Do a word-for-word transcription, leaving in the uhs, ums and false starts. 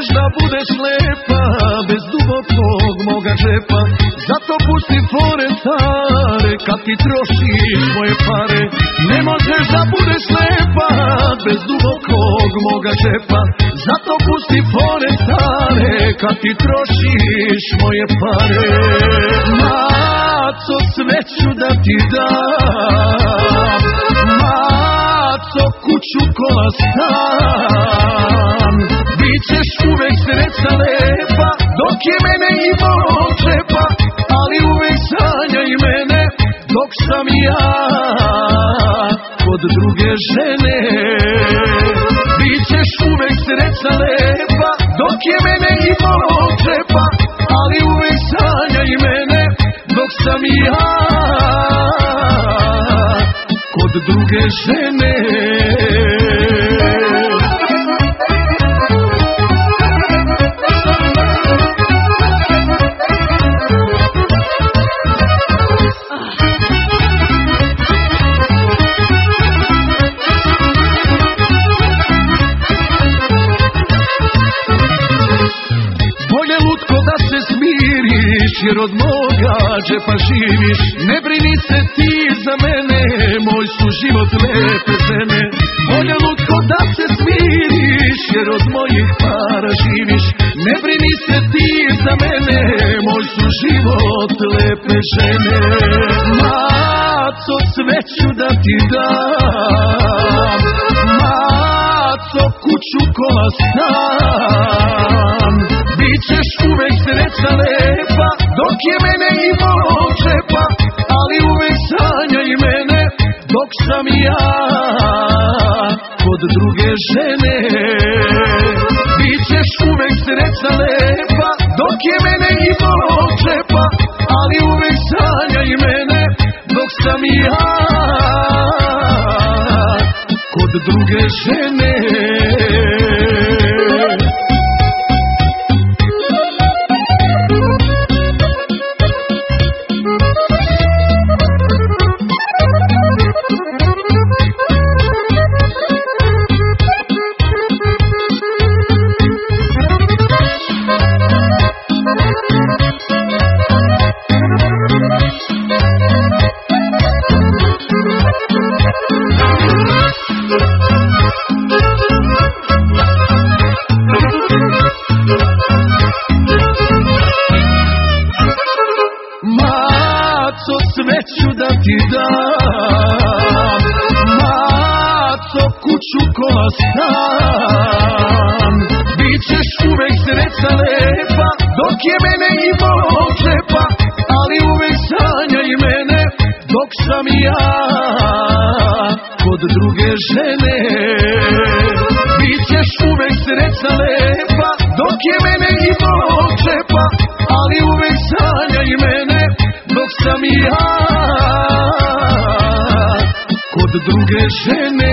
da budeš lepa bez dubokog moga džepa. Zato pusti fore stare kad ti trošiš moje pare. Ne možeš da budeš lepa bez dubokog moga džepa. Zato pusti fore stare kad ti trošiš moje pare. Maco, sve ću da ti dam, maco, kuću, kola, stan. Bićeš uvek srećna lepa dok je mene i mog džepa, ali uvek sanjaj mene dok sam ja kod druge žene. Bićeš uvek srećna lepa dok je mene i mog džepa, ali uvek sanjaj mene dok sam ja kod druge žene. Jer od moga džepa živiš. Ne brini se ti za mene, moj su život lepe žene. Bolje lutko da se smiriš, jer od mojih para živiš. Ne brini se ti za mene, moj su život lepe žene. Maco, sve ću da ti dam, maco, kuću, kola, stan. Bićeš uvek srećna lepa dok je mene i mog džepa, ali uvek sanjaj mene dok sam ja kod druge žene. Bićeš uvek srećna lepa dok je mene i mog džepa, ali uvek sanjaj mene dok sam ja kod druge žene. Sve ću da ti dam, maco, kuću, kola, stan. Bićeš uvek srećna lepa dok je mene i mog džepa, ali uvek sanjaj mene dok sam ja kod druge žene. Bićeš uvek srećna lepa dok je mene i mog džepa, ali uvek sanjaj mene dok sam ja kod druge žene.